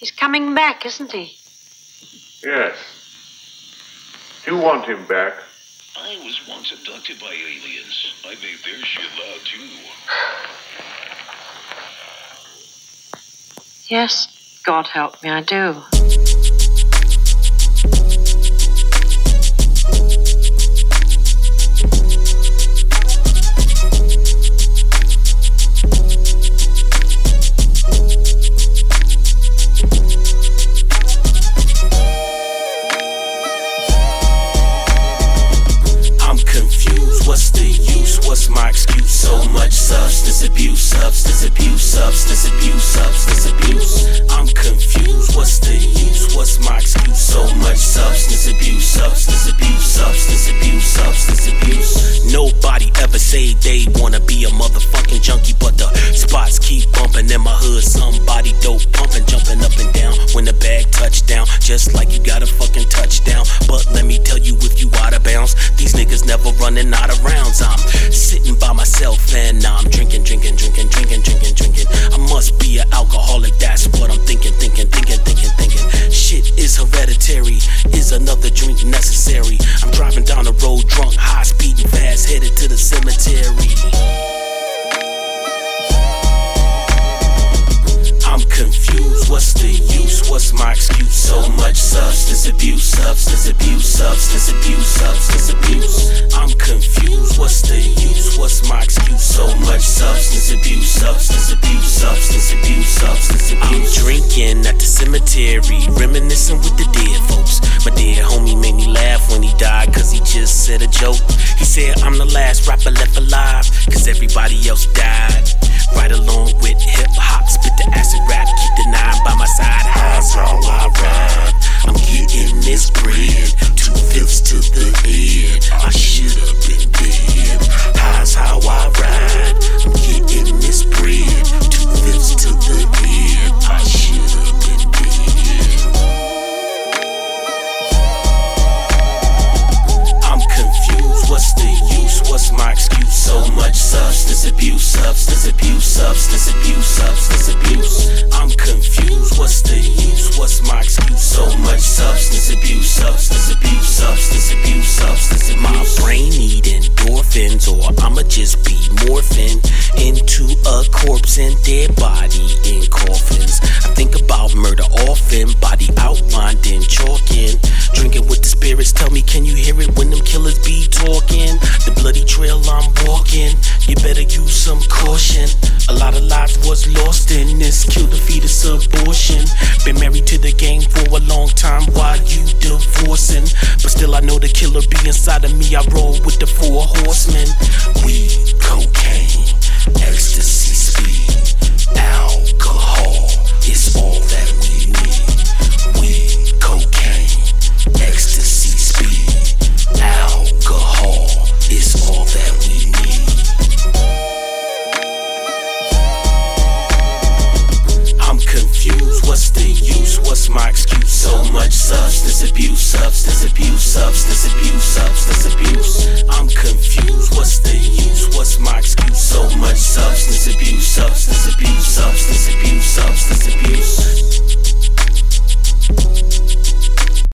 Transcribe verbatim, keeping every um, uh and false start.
He's coming back, isn't he? Yes. You want him back? I was once abducted by aliens. I made their shit loud, too. Yes, God help me, I do. What's the use? What's my excuse? So much substance abuse, substance abuse, substance abuse, substance abuse. I'm confused. What's the use? What's my excuse? So much substance abuse, substance abuse, substance abuse, substance abuse. Nobody ever say they wanna be a motherfucking junkie, but the spots keep bumping in my hood. Somebody dope pumping, jumping up and down when the bag touchdown, just like you got a fucking touchdown. But let me tell you, if you out of bounds, these niggas never running out of rounds. I'm sitting by myself and I'm drinking, drinking, drinking, drinking, drinking, drinking. I must be an alcoholic, that's what I'm thinking, thinking, thinking, thinking, thinking. Shit is hereditary, is another drink necessary? I'm driving down the road drunk, high speeding fast, headed to the cemetery. I'm confused, what's the use? What's my excuse? So much substance abuse, substance abuse, substance abuse, substance abuse. I'm confused, what's the use? What's my excuse? So much substance abuse, substance abuse, substance abuse, substance abuse. I'm drinking at the cemetery, reminiscing with the dead folks. My dead homie made me laugh when he died, cause he just said a joke. He said I'm the last rapper left alive, cause everybody else died. Right along with hip hop, spit the acid rap, keep the nine by my side. High's how I ride, I'm getting this bread, two fifths to the head. I should've been dead. High's how I ride, I'm getting this bread, two fifths to the head. I should've been dead. I'm confused, what's the use? What's my excuse? So much substance abuse, substance abuse, substance abuse, substance abuse. I'm confused, what's the use? What's my excuse? So much substance abuse, substance abuse, substance abuse, substance abuse. My brain need endorphins, or I'ma just be morphing into a corpse and dead body in coffins. I think about murder often, body outlined in chalking. Drinking with the spirits, tell me, can you hear it when them killers be talking? The bloody trail I'm walking, you better use some caution. A lot of lives was lost in this, kill the fetus abortion. Been married to the game for a long time while you divorcing, but still I know the killer be inside of me. I roll with the four horsemen. Weed, cocaine, ecstasy, speed, alcohol, it's all that we need. Weed, cocaine, ecstasy, speed, alcohol, it's all that we need. I'm confused, what's the use? What's my excuse? So much substance abuse, substance abuse, substance abuse, substance